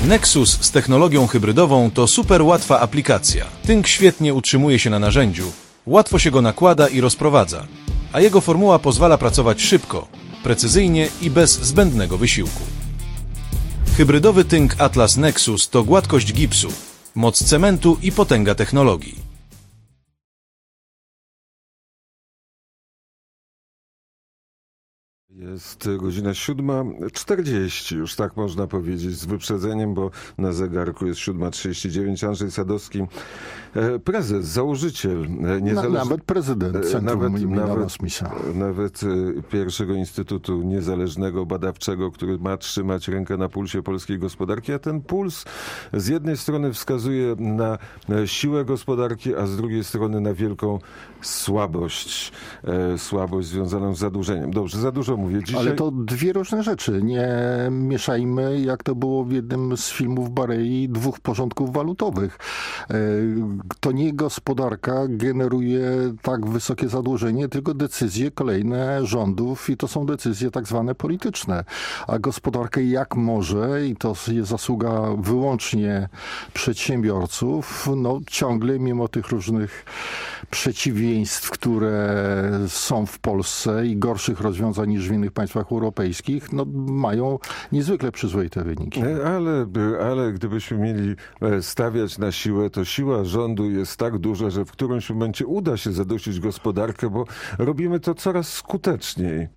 Nexus z technologią hybrydową to super łatwa aplikacja. Tynk świetnie utrzymuje się na narzędziu, łatwo się go nakłada i rozprowadza, a jego formuła pozwala pracować szybko, precyzyjnie i bez zbędnego wysiłku. Hybrydowy tynk Atlas Nexus to gładkość gipsu, moc cementu i potęga technologii. Jest godzina 7:40, już tak można powiedzieć, z wyprzedzeniem, bo na zegarku jest 7:39. Andrzej Sadowski, prezes, założyciel, nawet prezydent Centrum imienia Adama Smitha. Nawet pierwszego Instytutu Niezależnego Badawczego, który ma trzymać rękę na pulsie polskiej gospodarki, a ten puls z jednej strony wskazuje na siłę gospodarki, a z drugiej strony na wielką słabość związaną z zadłużeniem. Dobrze, za dużo mówię dzisiaj. Ale to dwie różne rzeczy. Nie mieszajmy, jak to było w jednym z filmów Barei, dwóch porządków walutowych. To nie gospodarka generuje tak wysokie zadłużenie, tylko decyzje kolejne rządów i to są decyzje tak zwane polityczne. A gospodarka jak może, i to jest zasługa wyłącznie przedsiębiorców, ciągle mimo tych różnych przeciwieństw, które są w Polsce i gorszych rozwiązań niż w innych państwach europejskich, mają niezwykle przyzwoite wyniki. Ale gdybyśmy mieli stawiać na siłę, to siła rządu jest tak duża, że w którymś momencie uda się zadusić gospodarkę, bo robimy to coraz skuteczniej.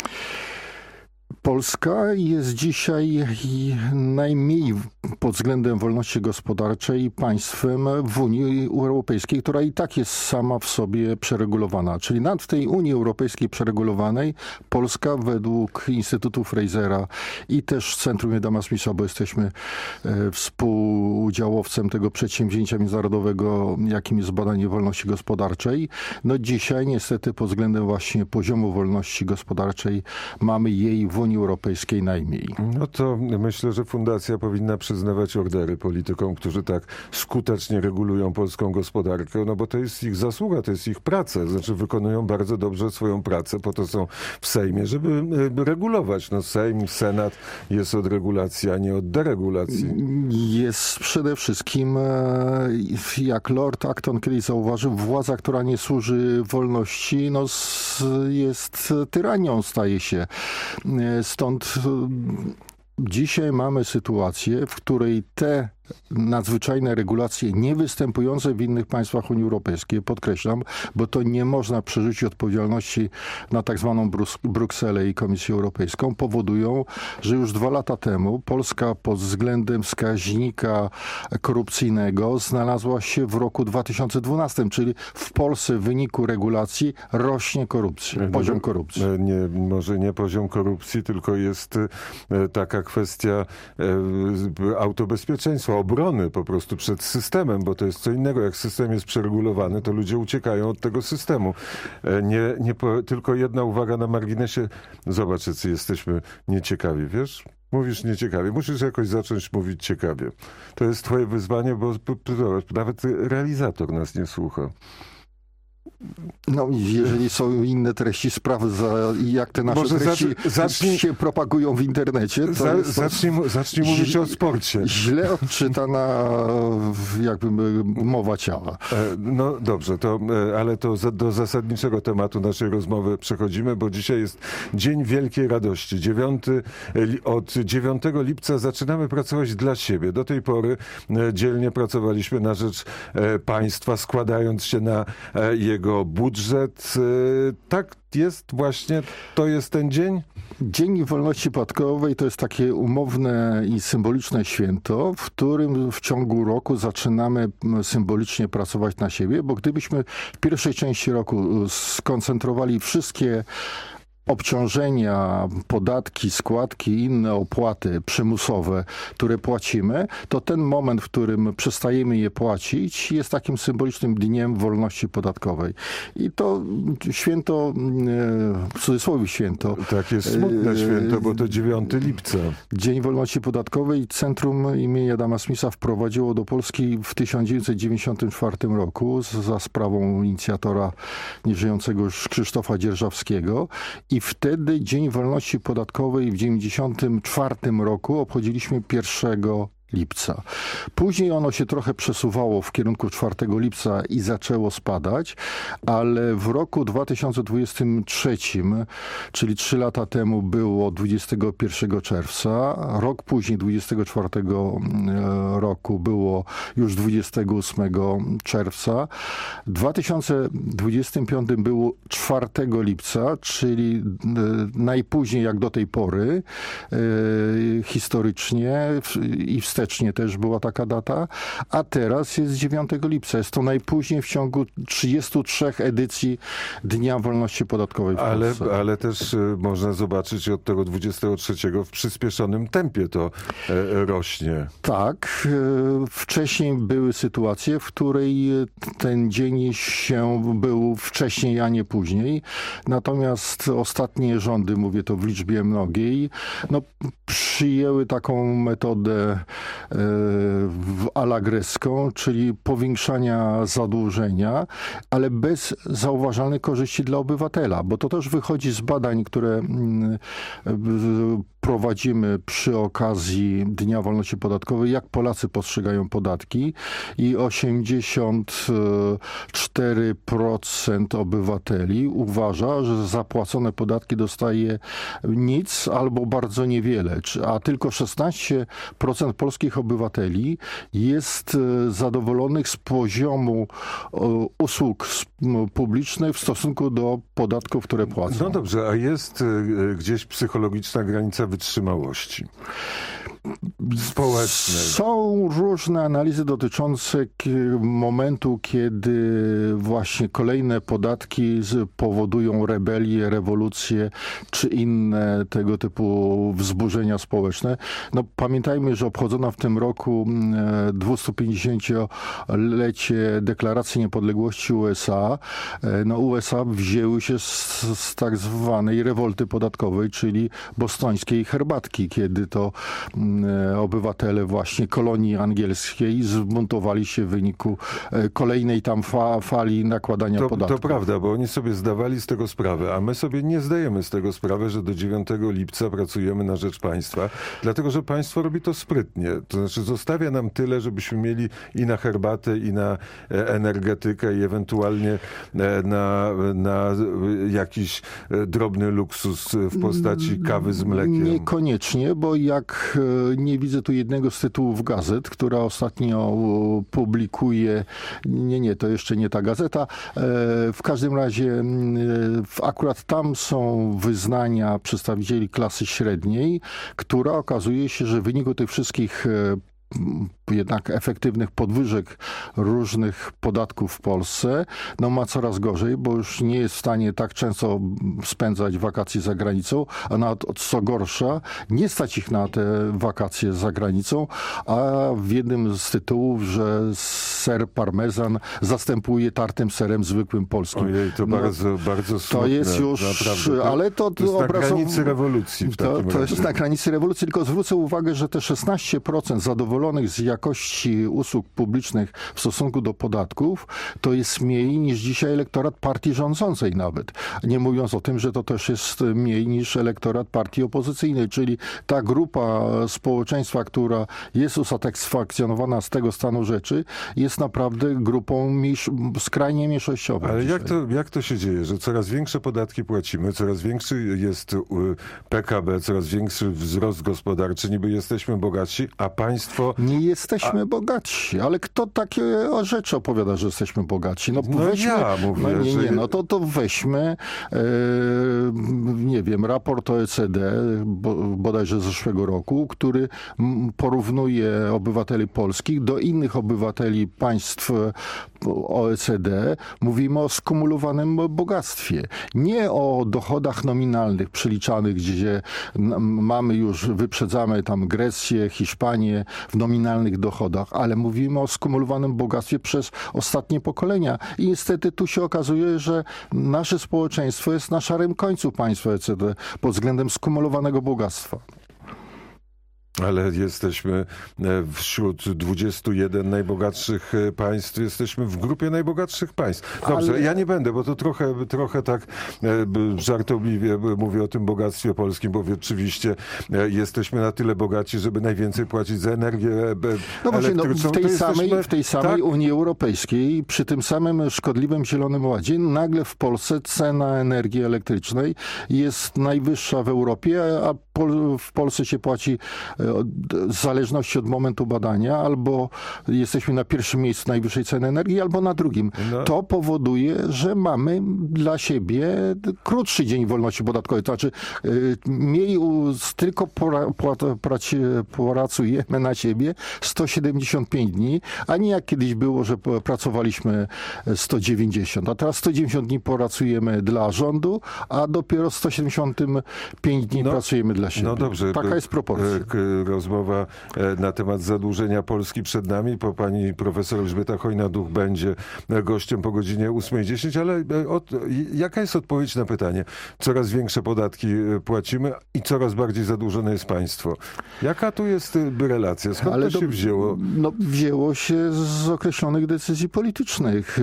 Polska jest dzisiaj najmniej pod względem wolności gospodarczej państwem w Unii Europejskiej, która i tak jest sama w sobie przeregulowana. Czyli nawet w tej Unii Europejskiej przeregulowanej Polska według Instytutu Frasera i też Centrum Adama Smitha, bo jesteśmy współudziałowcem tego przedsięwzięcia międzynarodowego, jakim jest badanie wolności gospodarczej. Dzisiaj niestety pod względem właśnie poziomu wolności gospodarczej mamy jej w Unii Europejskiej najmniej. To myślę, że fundacja powinna przyznawać ordery politykom, którzy tak skutecznie regulują polską gospodarkę, bo to jest ich zasługa, to jest ich praca. Znaczy wykonują bardzo dobrze swoją pracę, po to są w Sejmie, żeby regulować. Sejm, Senat jest od regulacji, a nie od deregulacji. Jest przede wszystkim, jak Lord Acton kiedyś zauważył, władza, która nie służy wolności, jest tyranią, staje się. Stąd dzisiaj mamy sytuację, w której te nadzwyczajne regulacje niewystępujące w innych państwach Unii Europejskiej, podkreślam, bo to nie można przerzucić odpowiedzialności na tak zwaną Brukselę i Komisję Europejską, powodują, że już 2 lata temu Polska pod względem wskaźnika korupcyjnego znalazła się w roku 2012, czyli w Polsce w wyniku regulacji rośnie korupcja, poziom korupcji. Może nie poziom korupcji, tylko jest taka kwestia autobezpieczeństwa, obrony po prostu przed systemem, bo to jest co innego. Jak system jest przeregulowany, to ludzie uciekają od tego systemu. Tylko jedna uwaga na marginesie. Zobacz, jacy jesteśmy nieciekawi, wiesz? Mówisz nieciekawie. Musisz jakoś zacząć mówić ciekawie. To jest twoje wyzwanie, bo nawet realizator nas nie słucha. Jeżeli są inne treści, sprawy, jak te nasze treści się propagują w internecie, to zacznij mówić o sporcie. Źle odczytana mowa ciała. Dobrze, ale do zasadniczego tematu naszej rozmowy przechodzimy, bo dzisiaj jest Dzień Wielkiej Radości. Od 9 lipca zaczynamy pracować dla siebie. Do tej pory dzielnie pracowaliśmy na rzecz państwa, składając się na jego budżet. Tak jest właśnie, to jest ten dzień? Dzień Wolności Podatkowej to jest takie umowne i symboliczne święto, w którym w ciągu roku zaczynamy symbolicznie pracować na siebie, bo gdybyśmy w pierwszej części roku skoncentrowali wszystkie obciążenia, podatki, składki i inne opłaty przymusowe, które płacimy, to ten moment, w którym przestajemy je płacić, jest takim symbolicznym dniem wolności podatkowej. I to święto, w cudzysłowie święto. Tak, jest smutne święto, bo to 9 lipca. Dzień Wolności Podatkowej Centrum imienia Adama Smitha wprowadziło do Polski w 1994 roku za sprawą inicjatora nieżyjącego już Krzysztofa Dzierżawskiego. I wtedy Dzień Wolności Podatkowej w 1994 roku obchodziliśmy 1 lipca. Później ono się trochę przesuwało w kierunku 4 lipca i zaczęło spadać, ale w roku 2023, czyli 3 lata temu było 21 czerwca, rok później 24 roku było już 28 czerwca, w 2025 było 4 lipca, czyli najpóźniej jak do tej pory historycznie i wstecznie też była taka data, a teraz jest 9 lipca. Jest to najpóźniej w ciągu 33 edycji Dnia Wolności Podatkowej w Polsce. Ale też można zobaczyć od tego 23 w przyspieszonym tempie to rośnie. Tak. Wcześniej były sytuacje, w której ten dzień był wcześniej, a nie później. Natomiast ostatnie rządy, mówię to w liczbie mnogiej, przyjęły taką metodę a la grecką, czyli powiększania zadłużenia, ale bez zauważalnej korzyści dla obywatela, bo to też wychodzi z badań, które prowadzimy przy okazji Dnia Wolności Podatkowej, jak Polacy postrzegają podatki i 84% obywateli uważa, że za zapłacone podatki dostaje nic albo bardzo niewiele, a tylko 16% polskich obywateli jest zadowolonych z poziomu usług publicznych w stosunku do podatków, które płacą. No dobrze, a jest gdzieś psychologiczna granica wytrzymałości społecznej? Są różne analizy dotyczące momentu, kiedy właśnie kolejne podatki powodują rebelię, rewolucję czy inne tego typu wzburzenia społeczne. Pamiętajmy, że obchodzono w tym roku 250-lecie Deklaracji Niepodległości USA. USA wzięły się z tak zwanej rewolty podatkowej, czyli bostońskiej herbatki, kiedy to obywatele właśnie kolonii angielskiej zbuntowali się w wyniku kolejnej tam fali nakładania podatków. To prawda, bo oni sobie zdawali z tego sprawę, a my sobie nie zdajemy z tego sprawę, że do 9 lipca pracujemy na rzecz państwa, dlatego że państwo robi to sprytnie. To znaczy zostawia nam tyle, żebyśmy mieli i na herbatę, i na energetykę, i ewentualnie na jakiś drobny luksus w postaci kawy z mlekiem. Niekoniecznie, bo jak nie widzę tu jednego z tytułów gazet, która ostatnio publikuje, to jeszcze nie ta gazeta, w każdym razie akurat tam są wyznania przedstawicieli klasy średniej, która okazuje się, że w wyniku tych wszystkich jednak efektywnych podwyżek różnych podatków w Polsce, ma coraz gorzej, bo już nie jest w stanie tak często spędzać wakacji za granicą, a nawet co gorsza, nie stać ich na te wakacje za granicą, a w jednym z tytułów, że ser parmezan zastępuje tartym serem zwykłym polskim. Ojej, to bardzo, bardzo smutne. To jest już, naprawdę. ale to jest na granicy rewolucji. To jest na granicy rewolucji, tylko zwrócę uwagę, że te 16% zadowolonych z jakości usług publicznych w stosunku do podatków, to jest mniej niż dzisiaj elektorat partii rządzącej nawet. Nie mówiąc o tym, że to też jest mniej niż elektorat partii opozycyjnej, czyli ta grupa społeczeństwa, która jest usatysfakcjonowana z tego stanu rzeczy, jest naprawdę grupą skrajnie mniejszościową. Ale jak to się dzieje, że coraz większe podatki płacimy, coraz większy jest PKB, coraz większy wzrost gospodarczy, niby jesteśmy bogatsi, a państwo... Nie jesteśmy bogatsi, ale kto takie rzeczy opowiada, że jesteśmy bogatsi? Ja mówię, to weźmy, nie wiem, raport OECD, bodajże z zeszłego roku, który porównuje obywateli polskich do innych obywateli państw OECD. Mówimy o skumulowanym bogactwie. Nie o dochodach nominalnych przeliczanych, gdzie wyprzedzamy tam Grecję, Hiszpanię w nominalnych dochodach, ale mówimy o skumulowanym bogactwie przez ostatnie pokolenia. I niestety tu się okazuje, że nasze społeczeństwo jest na szarym końcu państwa OECD pod względem skumulowanego bogactwa. Ale jesteśmy wśród 21 najbogatszych państw, jesteśmy w grupie najbogatszych państw. Dobrze, ja nie będę, bo to trochę tak żartobliwie mówię o tym bogactwie polskim, bo oczywiście jesteśmy na tyle bogaci, żeby najwięcej płacić za energię elektryczną. W tej samej Unii Europejskiej, przy tym samym szkodliwym Zielonym Ładzie, nagle w Polsce cena energii elektrycznej jest najwyższa w Europie, a w Polsce się płaci w zależności od momentu badania, albo jesteśmy na pierwszym miejscu najwyższej ceny energii, albo na drugim. No. To powoduje, że mamy dla siebie krótszy dzień wolności podatkowej. To znaczy tylko pracujemy na siebie 175 dni, a nie jak kiedyś było, że pracowaliśmy 190. A teraz 190 dni pracujemy dla rządu, a dopiero 175 dni pracujemy dla siebie. No dobrze. Taka jest proporcja. Rozmowa na temat zadłużenia Polski przed nami, bo pani profesor Elżbieta Chojna-Duch będzie gościem po godzinie 8:10, ale jaka jest odpowiedź na pytanie? Coraz większe podatki płacimy i coraz bardziej zadłużone jest państwo. Jaka tu jest relacja? Skąd to się wzięło? No, wzięło się z określonych decyzji politycznych.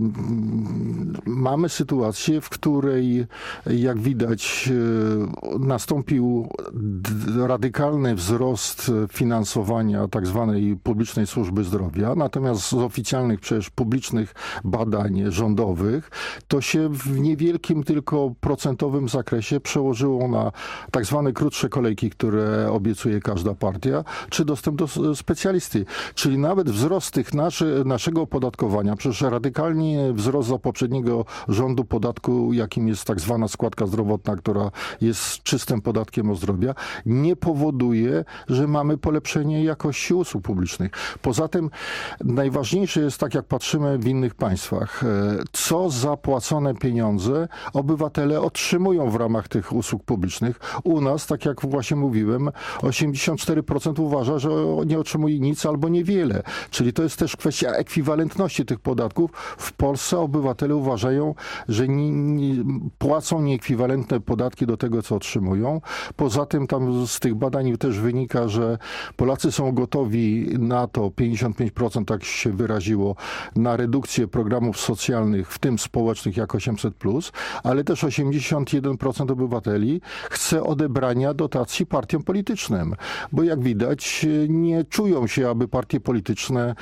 Mamy sytuację, w której, jak widać, nastąpił radykalny wzrost finansowania tak zwanej publicznej służby zdrowia, natomiast z oficjalnych przecież publicznych badań rządowych to się w niewielkim tylko procentowym zakresie przełożyło na tak zwane krótsze kolejki, które obiecuje każda partia, czy dostęp do specjalisty. Czyli nawet wzrost naszego opodatkowania, przecież radykalny wzrost za poprzedniego rządu podatku, jakim jest tak zwana składka zdrowotna, która jest czystym podatkiem od zdrowia, nie powoduje, że mamy polepszenie jakości usług publicznych. Poza tym najważniejsze jest, tak jak patrzymy w innych państwach, co zapłacone pieniądze obywatele otrzymują w ramach tych usług publicznych. U nas, tak jak właśnie mówiłem, 84% uważa, że nie otrzymuje nic albo niewiele. Czyli to jest też kwestia ekwiwalentności tych podatków. W Polsce obywatele uważają, że płacą nieekwiwalentne podatki do tego, co otrzymują. Poza tym tam z tych badań też wynika, że Polacy są gotowi na to, 55% tak się wyraziło, na redukcję programów socjalnych, w tym społecznych jak 800+, ale też 81% obywateli chce odebrania dotacji partiom politycznym. Bo jak widać nie czują się, aby partie polityczne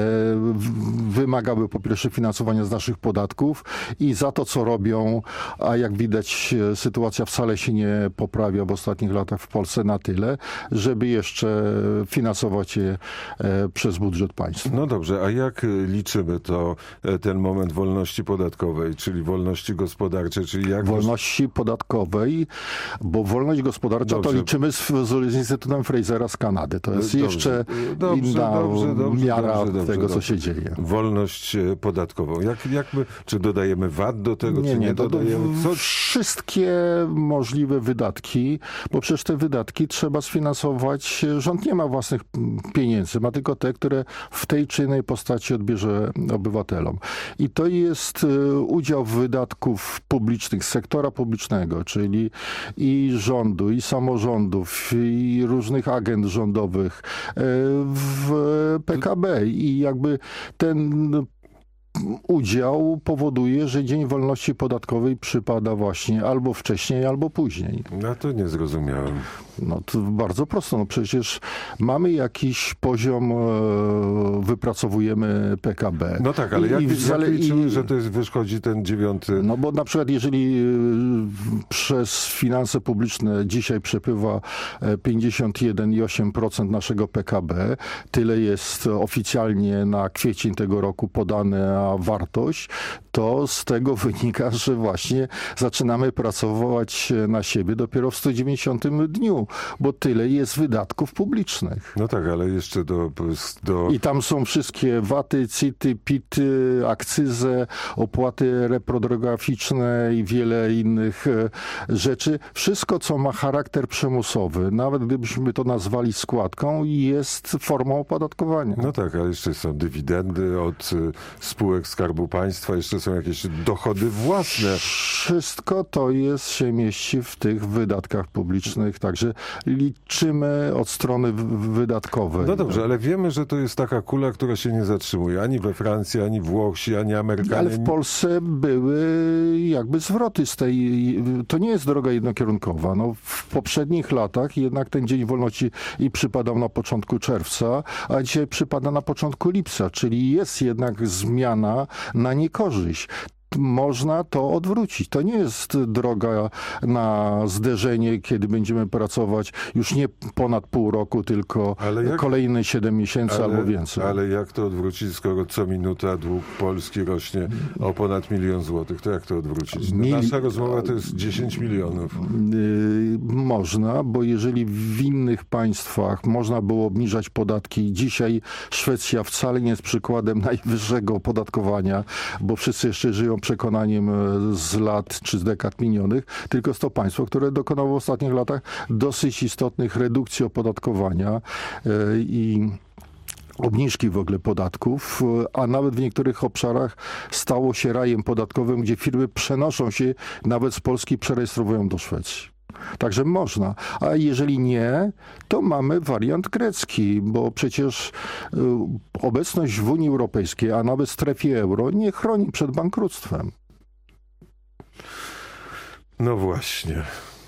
wymagały po pierwsze finansowania z naszych podatków i za to, co robią, a jak widać sytuacja wcale się nie poprawia w ostatnich latach w Polsce na tyle, żeby jeszcze finansować je przez budżet państwa. No dobrze, a jak liczymy ten moment wolności podatkowej, czyli wolności gospodarczej, czyli jak... Wolności podatkowej, bo wolność gospodarcza to liczymy z Instytutem Frasera z Kanady. To jest jeszcze inna miara tego, co się dzieje. Wolność podatkową. Czy dodajemy VAT do tego, czy nie dodajemy? Wszystkie możliwe wydatki, bo przecież te wydatki trzeba sfinansować. Rząd nie ma własnych pieniędzy, ma tylko te, które w tej czy innej postaci odbierze obywatelom. I to jest udział wydatków publicznych, sektora publicznego, czyli i rządu, i samorządów, i różnych agent rządowych w PKB. I jakby ten udział powoduje, że Dzień Wolności Podatkowej przypada właśnie albo wcześniej, albo później. No to nie zrozumiałem. No to bardzo prosto. No przecież mamy jakiś poziom, wypracowujemy PKB. No tak, ale jak liczymy, że to wychodzi ten 9? No bo na przykład jeżeli przez finanse publiczne dzisiaj przepływa 51,8% naszego PKB, tyle jest oficjalnie na kwiecień tego roku podane wartość, to z tego wynika, że właśnie zaczynamy pracować na siebie dopiero w 190 dniu, bo tyle jest wydatków publicznych. No tak, ale jeszcze do... I tam są wszystkie VAT-y, CIT-y, PIT-y, akcyze, opłaty reprograficzne i wiele innych rzeczy. Wszystko, co ma charakter przymusowy, nawet gdybyśmy to nazwali składką, jest formą opodatkowania. No tak, ale jeszcze są dywidendy od spółek spółek Skarbu Państwa, jeszcze są jakieś dochody własne. Wszystko to się mieści w tych wydatkach publicznych, także liczymy od strony wydatkowej. No dobrze, ale wiemy, że to jest taka kula, która się nie zatrzymuje. Ani we Francji, ani Włosi, ani Amerykanie. Ale w Polsce były jakby zwroty z tej... To nie jest droga jednokierunkowa. No, w poprzednich latach jednak ten Dzień Wolności i przypadał na początku czerwca, a dzisiaj przypada na początku lipca, czyli jest jednak zmiana na niekorzyść. Można to odwrócić. To nie jest droga na zderzenie, kiedy będziemy pracować już nie ponad pół roku, tylko kolejne 7 miesięcy albo więcej. Ale jak to odwrócić, skoro co minuta dług Polski rośnie o ponad 1 000 000 złotych? To jak to odwrócić? Nasza rozmowa to jest 10 milionów. Można, bo jeżeli w innych państwach można było obniżać podatki, dzisiaj Szwecja wcale nie jest przykładem najwyższego opodatkowania, bo wszyscy jeszcze żyją przekonaniem z lat czy z dekad minionych, tylko jest to państwo, które dokonało w ostatnich latach dosyć istotnych redukcji opodatkowania i obniżki w ogóle podatków, a nawet w niektórych obszarach stało się rajem podatkowym, gdzie firmy przenoszą się nawet z Polski, przerejestrowują do Szwecji. Także można. A jeżeli nie, to mamy wariant grecki, bo przecież obecność w Unii Europejskiej, a nawet w strefie euro nie chroni przed bankructwem. No właśnie.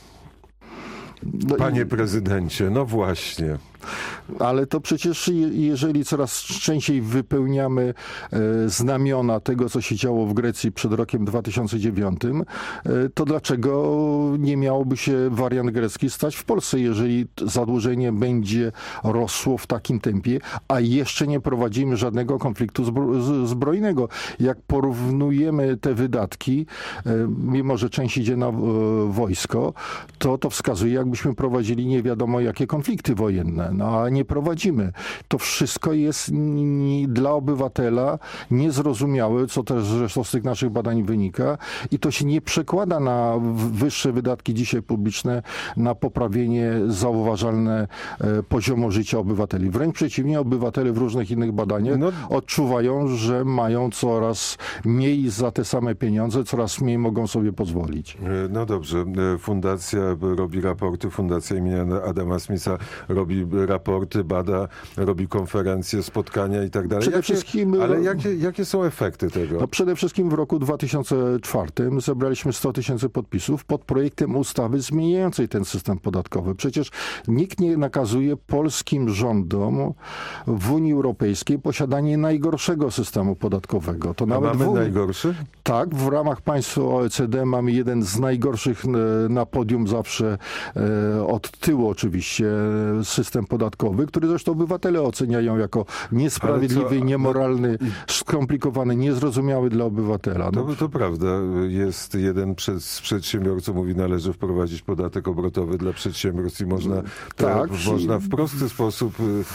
Panie prezydencie, no właśnie. Ale to przecież jeżeli coraz częściej wypełniamy znamiona tego, co się działo w Grecji przed rokiem 2009, to dlaczego nie miałoby się wariant grecki stać w Polsce, jeżeli zadłużenie będzie rosło w takim tempie, a jeszcze nie prowadzimy żadnego konfliktu zbrojnego. Jak porównujemy te wydatki, mimo że część idzie na wojsko, to wskazuje, jakbyśmy prowadzili nie wiadomo jakie konflikty wojenne. No a nie prowadzimy. To wszystko jest dla obywatela niezrozumiałe, co też zresztą z tych naszych badań wynika i to się nie przekłada na wyższe wydatki dzisiaj publiczne, na poprawienie zauważalne poziomu życia obywateli. Wręcz przeciwnie, obywatele w różnych innych badaniach odczuwają, że mają coraz mniej za te same pieniądze, coraz mniej mogą sobie pozwolić. No dobrze. Fundacja robi raporty, Fundacja imienia Adama Smitha robi raporty, bada, robi konferencje, spotkania i tak dalej. Ale jakie są efekty tego? No przede wszystkim w roku 2004 zebraliśmy 100 000 podpisów pod projektem ustawy zmieniającej ten system podatkowy. Przecież nikt nie nakazuje polskim rządom w Unii Europejskiej posiadanie najgorszego systemu podatkowego. To nawet mamy najgorszy? Tak, w ramach państw OECD mamy jeden z najgorszych na podium zawsze od tyłu oczywiście system podatkowy, który zresztą obywatele oceniają jako niesprawiedliwy, niemoralny, skomplikowany, niezrozumiały dla obywatela. To prawda. Jest jeden z przedsiębiorców, mówi, należy wprowadzić podatek obrotowy dla przedsiębiorstw i można w prosty sposób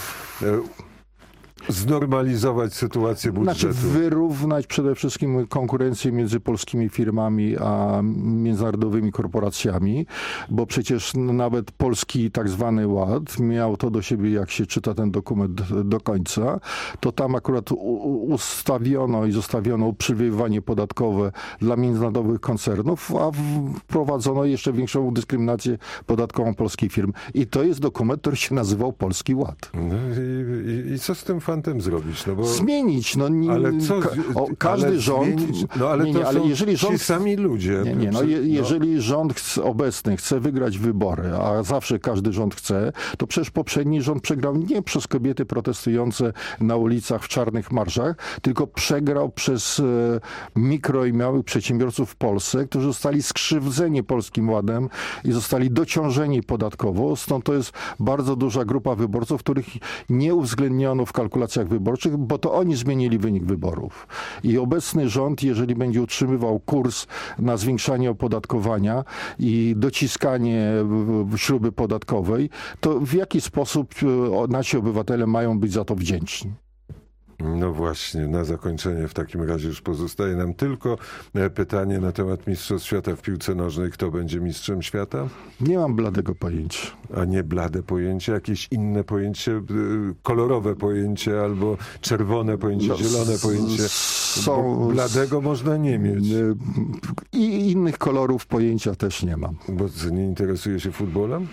znormalizować sytuację budżetu. Znaczy wyrównać przede wszystkim konkurencję między polskimi firmami a międzynarodowymi korporacjami, bo przecież nawet polski tak zwany ład miał to do siebie, jak się czyta ten dokument do końca, to tam akurat ustawiono i zostawiono uprzywilejowanie podatkowe dla międzynarodowych koncernów, a wprowadzono jeszcze większą dyskryminację podatkową polskich firm. I to jest dokument, który się nazywał Polski Ład. No i co z tym fantem zrobić? No bo... Zmienić. No, ale co? Każdy rząd... ale jeżeli rząd... ci sami ludzie. Jeżeli rząd obecny chce wygrać wybory, a zawsze każdy rząd chce, to przecież poprzedni rząd przegrał nie przez kobiety protestujące na ulicach w czarnych marszach, tylko przegrał przez mikro i małych przedsiębiorców w Polsce, którzy zostali skrzywdzeni Polskim Ładem i zostali dociążeni podatkowo. Stąd to jest bardzo duża grupa wyborców, których nie uwzględniono w kalkulacjach wyborczych, bo to oni zmienili wynik wyborów. I obecny rząd, jeżeli będzie utrzymywał kurs na zwiększanie opodatkowania i dociskanie śruby podatkowej, to w jaki sposób nasi obywatele mają być za to wdzięczni? No właśnie, na zakończenie w takim razie już pozostaje nam tylko pytanie na temat Mistrzostw Świata w piłce nożnej. Kto będzie mistrzem świata? Nie mam bladego pojęcia. A nie blade pojęcie, jakieś inne pojęcie, kolorowe pojęcie albo czerwone pojęcie, zielone pojęcie. Bo bladego można nie mieć. I innych kolorów pojęcia też nie mam. Bo nie interesuje się futbolem?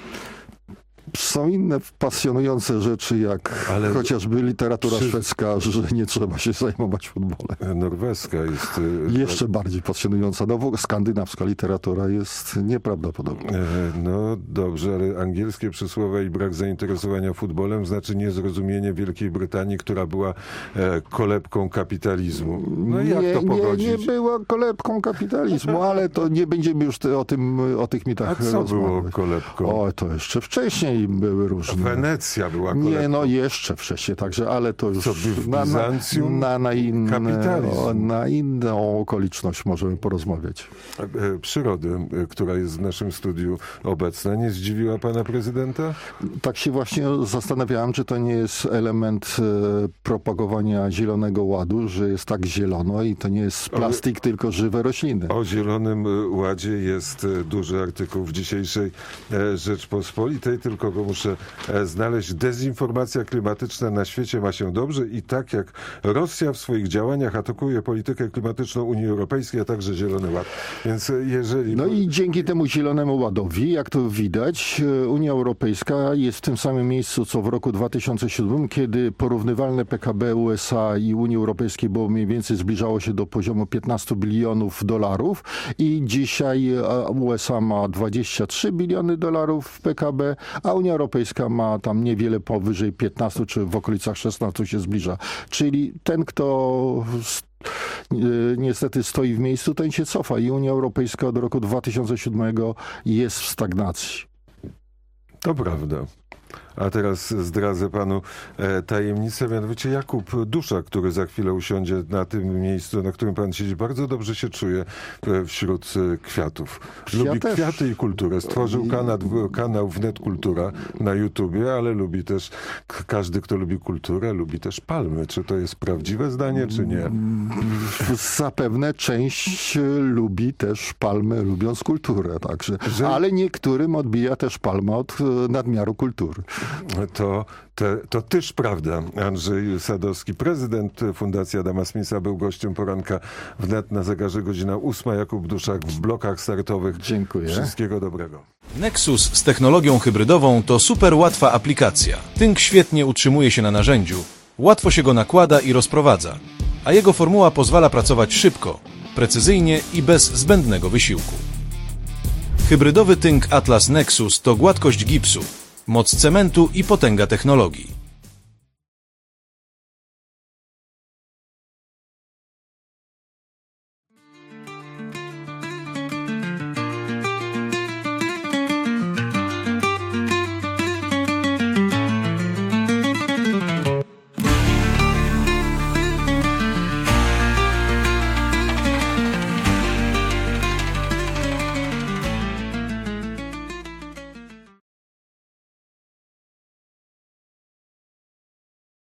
Są inne pasjonujące rzeczy, jak chociażby literatura szwedzka, że nie trzeba się zajmować futbolem. Norweska jest... Jeszcze bardziej pasjonująca. No, skandynawska literatura jest nieprawdopodobna. No dobrze, ale angielskie przysłowie i brak zainteresowania futbolem znaczy niezrozumienie Wielkiej Brytanii, która była kolebką kapitalizmu. No i jak to pogodzić? Nie była kolebką kapitalizmu, ale to nie będziemy już o tych mitach rozmawiać. A co było kolebką? O, to jeszcze wcześniej były różne. Wenecja była kolebką. Nie, no jeszcze wcześniej, także, ale to już Bizancjum? na inną okoliczność możemy porozmawiać. Przyrody, która jest w naszym studiu obecna, nie zdziwiła pana prezydenta? Tak się właśnie zastanawiałem, czy to nie jest element propagowania Zielonego Ładu, że jest tak zielono i to nie jest plastik, tylko żywe rośliny. O Zielonym Ładzie jest duży artykuł w dzisiejszej Rzeczpospolitej, tylko go muszę znaleźć. Dezinformacja klimatyczna na świecie ma się dobrze i tak jak Rosja w swoich działaniach atakuje politykę klimatyczną Unii Europejskiej, a także Zielony Ład. Więc jeżeli... No i dzięki temu Zielonemu Ładowi, jak to widać, Unia Europejska jest w tym samym miejscu, co w roku 2007, kiedy porównywalne PKB USA i Unii Europejskiej było mniej więcej zbliżało się do poziomu 15 bilionów dolarów i dzisiaj USA ma 23 biliony dolarów PKB, a Unia Europejska ma tam niewiele powyżej 15 czy w okolicach 16 się zbliża. Czyli ten, kto niestety stoi w miejscu, ten się cofa i Unia Europejska od roku 2007 jest w stagnacji. To prawda. A teraz zdradzę panu tajemnicę, mianowicie Jakub Duszak, który za chwilę usiądzie na tym miejscu, na którym pan siedzi, bardzo dobrze się czuje wśród kwiatów. Lubi kwiaty i kulturę. Stworzył kanał Wnet Kultura na YouTubie, ale lubi też, każdy, kto lubi kulturę, lubi też palmy. Czy to jest prawdziwe zdanie, czy nie? Zapewne część lubi też palmy, lubiąc kulturę, także. Ale niektórym odbija też palma od nadmiaru kultury. To też prawda. Andrzej Sadowski, prezydent Fundacji Adama Smitha, był gościem poranka wnet, na zegarze godzina 8. Jakub Duszak w blokach startowych. Dziękuję. Wszystkiego dobrego. Nexus z technologią hybrydową to super łatwa aplikacja. Tynk świetnie utrzymuje się na narzędziu, łatwo się go nakłada i rozprowadza, a jego formuła pozwala pracować szybko, precyzyjnie i bez zbędnego wysiłku. Hybrydowy tynk Atlas Nexus to gładkość gipsu, moc cementu i potęga technologii.